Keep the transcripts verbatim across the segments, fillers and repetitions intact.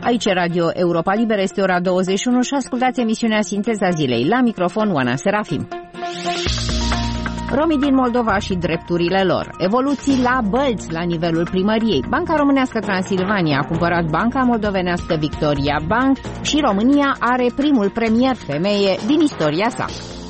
Aici Radio Europa Liberă, este ora douăzeci și unu și ascultați emisiunea Sinteza Zilei. La microfon, Oana Serafim. Romii din Moldova și drepturile lor. Evoluții la Bălți, la nivelul primăriei. Banca Românească Transilvania a cumpărat Banca Moldovenească Victoria Bank și România are primul premier femeie din istoria sa.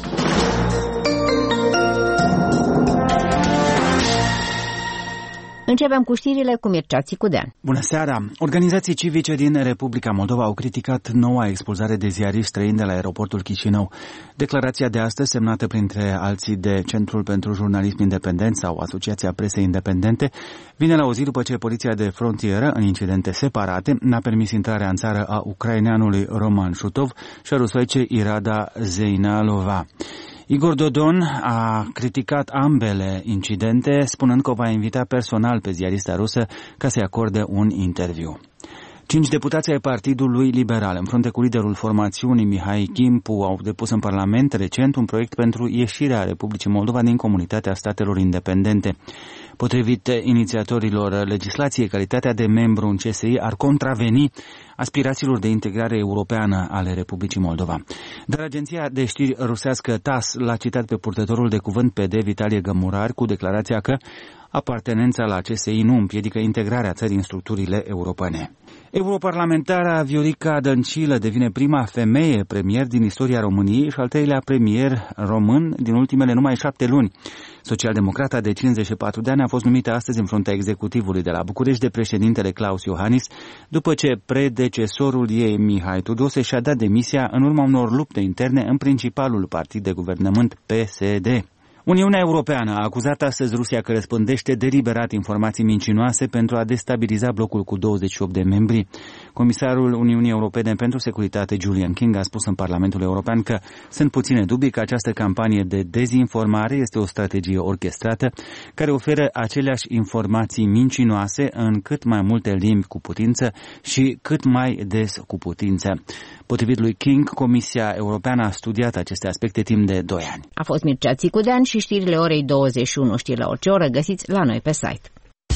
Începem cu știrile cu Mircea Țicudean. Bună seara! Organizații civice din Republica Moldova au criticat noua expulzare de ziariști străini de la aeroportul Chișinău. Declarația de astăzi, semnată printre alții de Centrul pentru Jurnalism Independent sau Asociația Presei Independente, vine la o zi după ce poliția de frontieră, în incidente separate, n-a permis intrarea în țară a ucraineanului Roman Șutov și a rusoaice Irada Zeinalova. Igor Dodon a criticat ambele incidente, spunând că o va invita personal pe ziarista rusă ca să-i acorde un interviu. Cinci deputați ai Partidului Liberal, în frunte cu liderul formațiunii Mihai Gimpu, au depus în Parlament recent un proiect pentru ieșirea Republicii Moldova din Comunitatea Statelor Independente. Potrivit inițiatorilor legislației, calitatea de membru în C S I ar contraveni aspirațiilor de integrare europeană ale Republicii Moldova. Dar agenția de știri rusească T A S l-a citat pe purtătorul de cuvânt P D Vitalie Gămurar cu declarația că apartenența la C S I nu împiedică integrarea țării în structurile europene. Europarlamentara Viorica Dăncilă devine prima femeie premier din istoria României și al treilea premier român din ultimele numai șapte luni. Socialdemocrata de cincizeci și patru de ani a fost numită astăzi în fruntea executivului de la București de președintele Claus Iohannis, după ce predecesorul ei, Mihai Tudose, și-a dat demisia în urma unor lupte interne în principalul partid de guvernământ P S D. Uniunea Europeană a acuzat astăzi Rusia că răspândește deliberat informații mincinoase pentru a destabiliza blocul cu douăzeci și opt de membri. Comisarul Uniunii Europene pentru Securitate, Julian King, a spus în Parlamentul European că sunt puține dubii că această campanie de dezinformare este o strategie orchestrată care oferă aceleași informații mincinoase în cât mai multe limbi cu putință și cât mai des cu putință. Potrivit lui King, Comisia Europeană a studiat aceste aspecte timp de doi ani. A fost Mircea Țicudean și știrile orei douăzeci și unu. Știri la orice oră găsiți la noi pe site.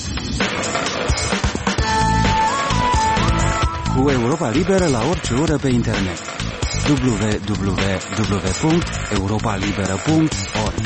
Cu Europa Liberă la orice oră pe internet. w w w punct europa liberă punct org.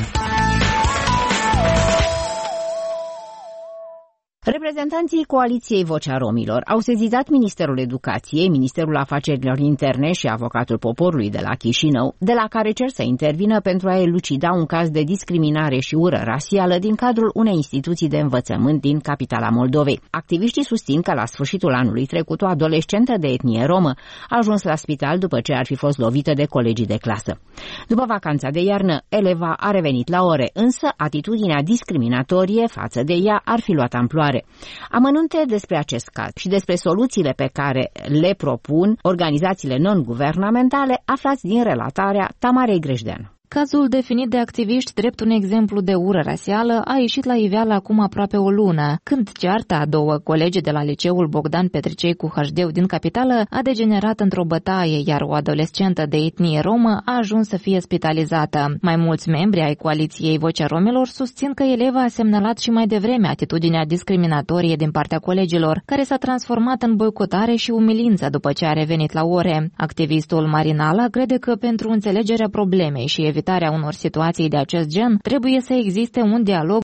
Reprezentanții Coaliției Vocea Romilor au sezizat Ministerul Educației, Ministerul Afacerilor Interne și Avocatul Poporului de la Chișinău, de la care cer să intervină pentru a elucida un caz de discriminare și ură rasială din cadrul unei instituții de învățământ din capitala Moldovei. Activiștii susțin că la sfârșitul anului trecut o adolescentă de etnie romă a ajuns la spital după ce ar fi fost lovită de colegii de clasă. După vacanța de iarnă, eleva a revenit la ore, însă atitudinea discriminatorie față de ea ar fi luat amploare. Amănunte despre acest caz și despre soluțiile pe care le propun organizațiile non-guvernamentale aflați din relatarea Tamarei Grejdeanu. Cazul definit de activiști drept un exemplu de ură rasială a ieșit la iveală acum aproape o lună, când cearta a două colegi de la liceul Bogdan Petricei cu Hășdeu din capitală a degenerat într-o bătaie, iar o adolescentă de etnie romă a ajuns să fie spitalizată. Mai mulți membri ai Coaliției Vocea Romilor susțin că eleva a semnalat și mai devreme atitudinea discriminatorie din partea colegilor, care s-a transformat în boicotare și umilință după ce a revenit la ore. Activistul Marinala crede că pentru înțelegerea problemei și evitarea unor situații de acest gen, trebuie să existe un dialog